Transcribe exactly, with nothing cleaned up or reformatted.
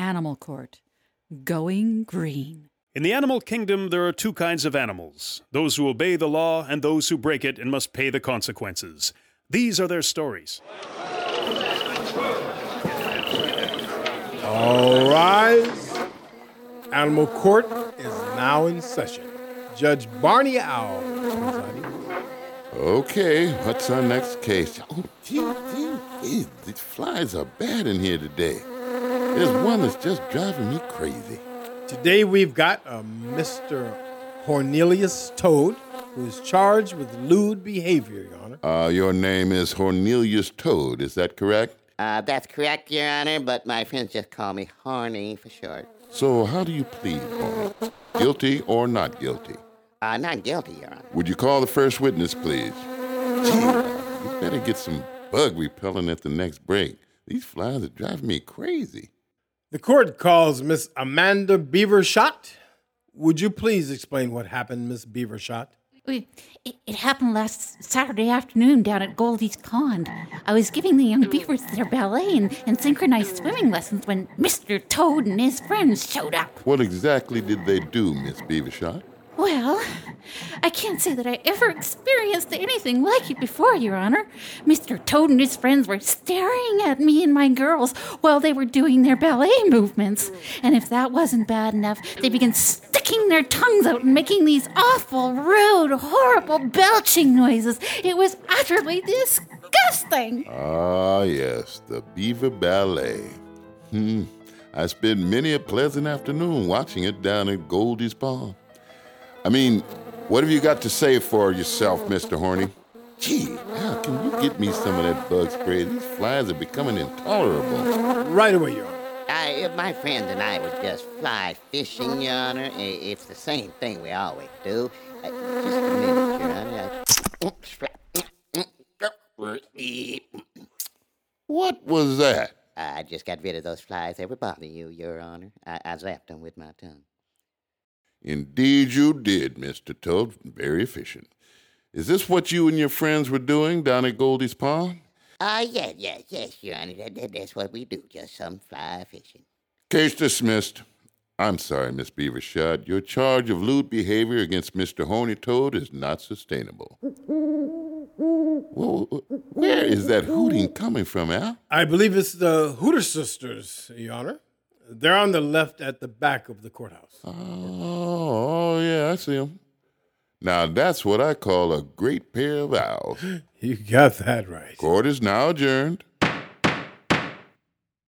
Animal Court. Going green. In the animal kingdom, there are two kinds of animals, those who obey the law and those who break it and must pay the consequences. These are their stories. All rise. Animal Court is now in session. Judge Barney Owl presiding. Okay, what's our next case? Oh, gee, gee, gee, these flies are bad in here today. There's one that's just driving me crazy. Today we've got a Mister Cornelius Toad, who is charged with lewd behavior, Your Honor. Uh, your name is Cornelius Toad, is that correct? Uh, that's correct, Your Honor, but my friends just call me Horny for short. So how do you plead, Horny? Guilty or not guilty? Uh, not guilty, Your Honor. Would you call the first witness, please? Gee, you better get some bug repellent at the next break. These flies are driving me crazy. The court calls Miss Amanda Beavershot. Would you please explain what happened, Miss Beavershot? It, it happened last Saturday afternoon down at Goldie's Pond. I was giving the young beavers their ballet and, and synchronized swimming lessons when Mister Toad and his friends showed up. What exactly did they do, Miss Beavershot? Well, I can't say that I ever experienced anything like it before, Your Honor. Mister Toad and his friends were staring at me and my girls while they were doing their ballet movements. And if that wasn't bad enough, they began sticking their tongues out and making these awful, rude, horrible belching noises. It was utterly disgusting. Ah, yes, the Beaver Ballet. Hmm, I spent many a pleasant afternoon watching it down at Goldie's Pond. I mean, what have you got to say for yourself, Mister Horny? Gee, how can you get me some of that bug spray? These flies are becoming intolerable. Right away, Your Honor. Uh, my friends and I were just fly fishing, Your Honor. It's the same thing we always do. Uh, just a minute, Your Honor. What was that? I just got rid of those flies that were bothering you, Your Honor. I, I zapped them with my tongue. Indeed you did, Mister Toad. Very efficient. Is this what you and your friends were doing down at Goldie's Pond? Uh, yeah, yeah, yes, Your Honor. That, that, that's what we do, just some fly fishing. Case dismissed. I'm sorry, Miss Beavershot. Your charge of lewd behavior against Mister Horny Toad is not sustainable. Well, where is that hooting coming from, Al? I believe it's the Hooter sisters, Your Honor. They're on the left at the back of the courthouse. Oh, oh yeah, I see them. Now, that's what I call a great pair of owls. You got that right. Court is now adjourned.